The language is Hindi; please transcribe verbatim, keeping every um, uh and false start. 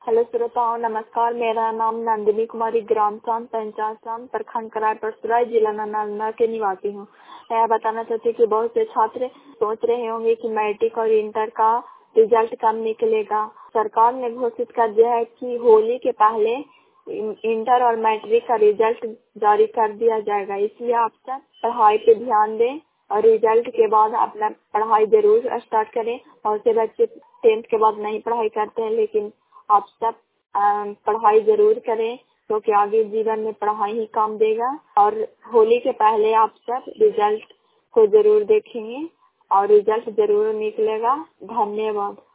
हेलो श्रोताओं, नमस्कार। मेरा नाम नंदिनी कुमारी, ग्राम चांद, पंचायत चांद, प्रखंड करार परसराय, जिला नालंदा के निवासी हूँ। मैं बताना चाहती हूँ कि बहुत से छात्र सोच रहे होंगे कि मैट्रिक और इंटर का रिजल्ट कब निकलेगा। सरकार ने घोषित कर दिया है कि होली के पहले इंटर और मैट्रिक का रिजल्ट जारी कर दिया जाएगा। इसलिए आप सब पढ़ाई पे ध्यान दें और रिजल्ट के बाद अपना पढ़ाई जरूर स्टार्ट करें। बहुत से बच्चे टेंथ के बाद नहीं पढ़ाई करते हैं, लेकिन आप सब पढ़ाई जरूर करें, क्योंकि आगे जीवन में पढ़ाई ही काम देगा। और होली के पहले आप सब रिजल्ट को जरूर देखेंगे और रिजल्ट जरूर निकलेगा। धन्यवाद।